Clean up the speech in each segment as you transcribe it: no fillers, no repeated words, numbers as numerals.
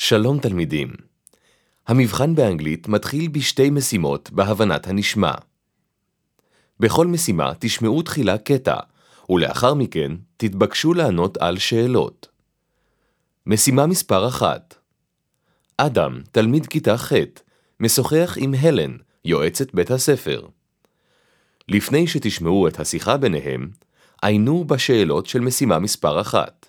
שלום תלמידים. המבחן באנגלית מתחיל בשתי משימות בהבנת הנשמע. בכל משימה תשמעו תחילה קטע, ולאחר מכן תתבקשו לענות על שאלות. משימה מספר 1. אדם, תלמיד כיתה ח', משוחח עם הלן, יועצת בית הספר. לפני שתשמעו את השיחה ביניהם, עיינו בשאלות של משימה מספר 1.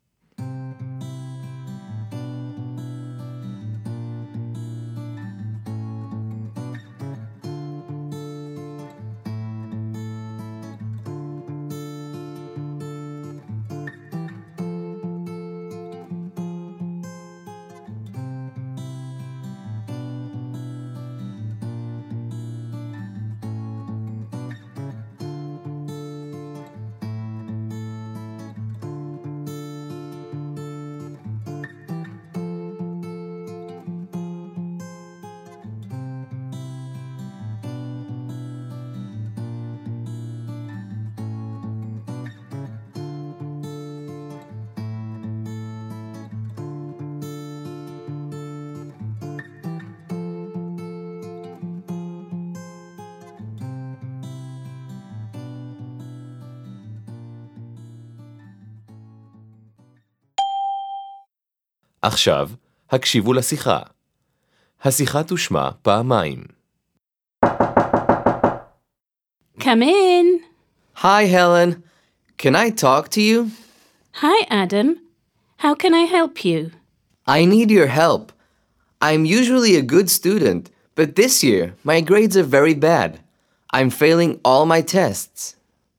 עכשיו, הקשיבו לשיחה. השיחה תושמע פעמיים. Come in. Hi, Helen. Can I talk to you? Hi, Adam. How can I help you? I need your help. I'm usually a good student, but this year my grades are very bad. I'm failing all my tests.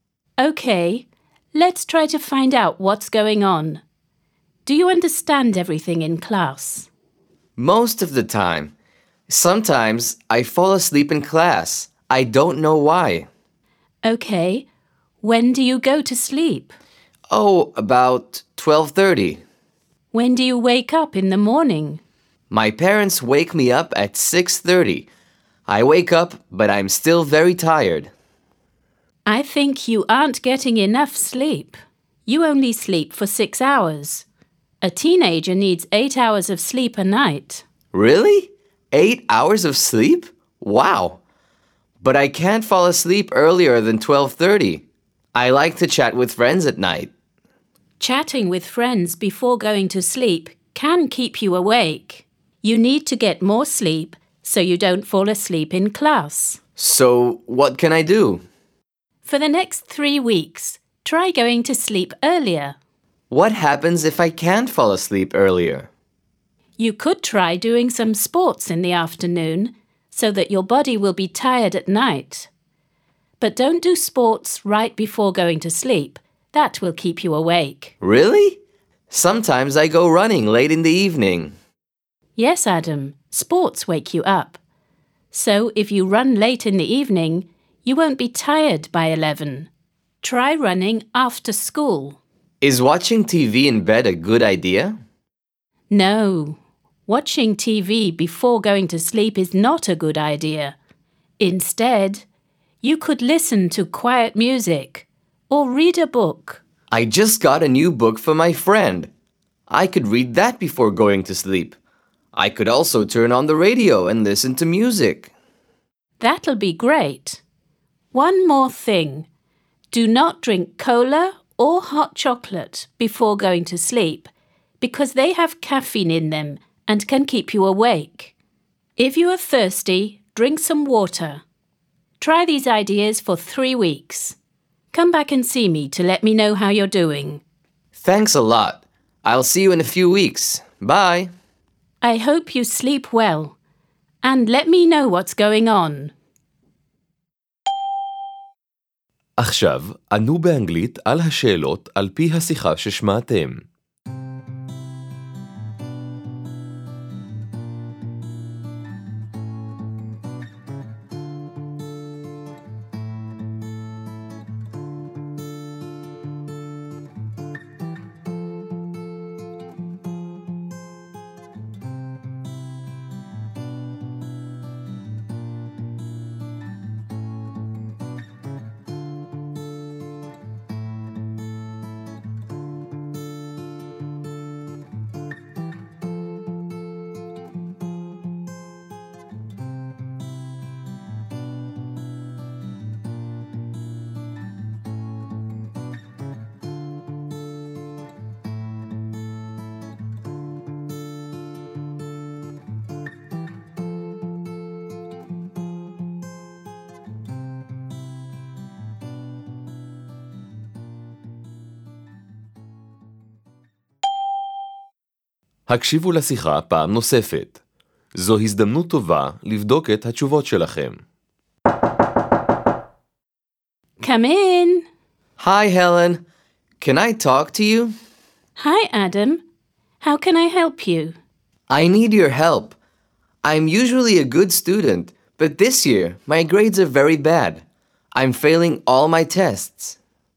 Okay, let's try to find out what's going on. Do you understand everything in class? Most of the time. Sometimes I fall asleep in class. I don't know why. Okay, when do you go to sleep? Oh, about 12:30. When do you wake up in the morning? My parents wake me up at 6:30. I wake up, but I'm still very tired. I think you aren't getting enough sleep. You only sleep for 6 hours. A teenager needs 8 hours of sleep a night. Really? 8 hours of sleep? Wow! But I can't fall asleep earlier than 12:30. I like to chat with friends at night. Chatting with friends before going to sleep can keep you awake. You need to get more sleep so you don't fall asleep in class. So, what can I do? For the next 3 weeks, try going to sleep earlier. What happens if I can't fall asleep earlier? You could try doing some sports in the afternoon so that your body will be tired at night. But don't do sports right before going to sleep. That will keep you awake. Really? Sometimes I go running late in the evening. Yes, Adam, sports wake you up. So if you run late in the evening, you won't be tired by 11. Try running after school. Is watching TV in bed a good idea? No, watching TV before going to sleep is not a good idea. Instead, you could listen to quiet music or read a book. I just got a new book for my friend. I could read that before going to sleep. I could also turn on the radio and listen to music. That'll be great. One more thing. Do not drink cola or hot chocolate before going to sleep because they have caffeine in them and can keep you awake. If you are thirsty, drink some water. Try these ideas for 3 weeks. Come back and see me to let me know how you're doing. Thanks a lot. I'll see you in a few weeks. Bye. I hope you sleep well. And let me know what's going on. עכשיו, ענו באנגלית על השאלות על פי השיחה ששמעתם. הקשיבו לשיחה פעם נוספת. זו הזדמנות טובה לבדוק את התשובות שלכם. Come in. Hi, Helen. Can I talk to you? Hi, Adam. How can I help you? I need your help. I'm usually a good student, but this year my grades are very bad. I'm failing all my tests.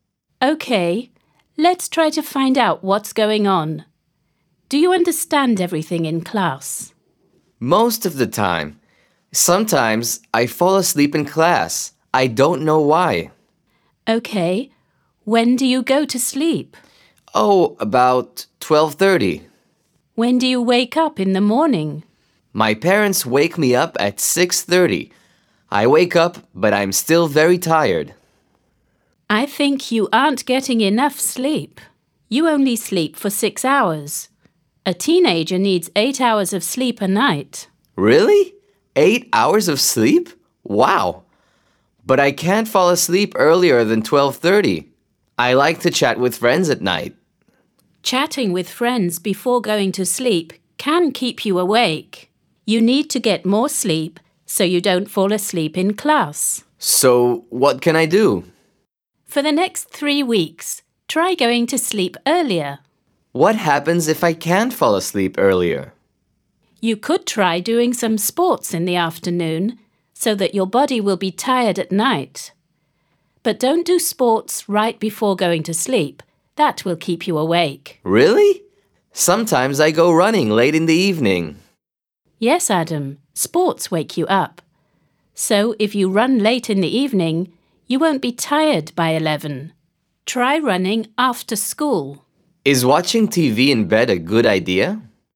Okay, let's try to find out what's going on. Do you understand everything in class? Most of the time. Sometimes I fall asleep in class. I don't know why. Okay, when do you go to sleep? Oh, about 12:30. When do you wake up in the morning? My parents wake me up at 6:30. I wake up, but I'm still very tired. I think you aren't getting enough sleep. You only sleep for 6 hours. A teenager needs 8 hours of sleep a night. Really? 8 hours of sleep? Wow. But I can't fall asleep earlier than 12:30. I like to chat with friends at night. Chatting with friends before going to sleep can keep you awake. You need to get more sleep so you don't fall asleep in class. So, what can I do? For the next 3 weeks, try going to sleep earlier. What happens if I can't fall asleep earlier? You could try doing some sports in the afternoon so that your body will be tired at night. But don't do sports right before going to sleep. That will keep you awake. Really? Sometimes I go running late in the evening. Yes, Adam, sports wake you up. So if you run late in the evening, you won't be tired by 11. Try running after school. Is watching TV in bed a good idea?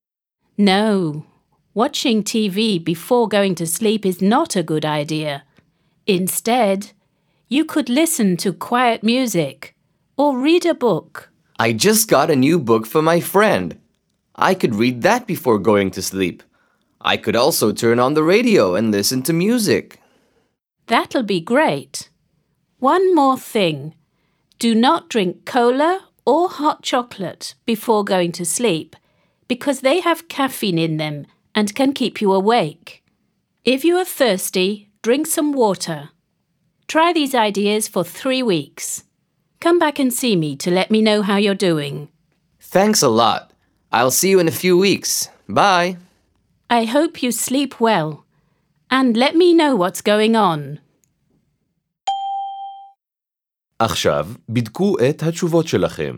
No, watching TV before going to sleep is not a good idea. Instead, you could listen to quiet music or read a book. I just got a new book for my friend. I could read that before going to sleep. I could also turn on the radio and listen to music. That'll be great. One more thing. Do not drink cola or hot chocolate before going to sleep because they have caffeine in them and can keep you awake. If you are thirsty, drink some water. Try these ideas for 3 weeks. Come back and see me to let me know how you're doing. Thanks a lot. I'll see you in a few weeks. Bye. I hope you sleep well. And let me know what's going on. עכשיו, בדקו את התשובות שלכם.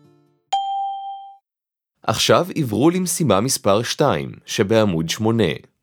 עכשיו עברו למשימה מספר 2, שבעמוד 8.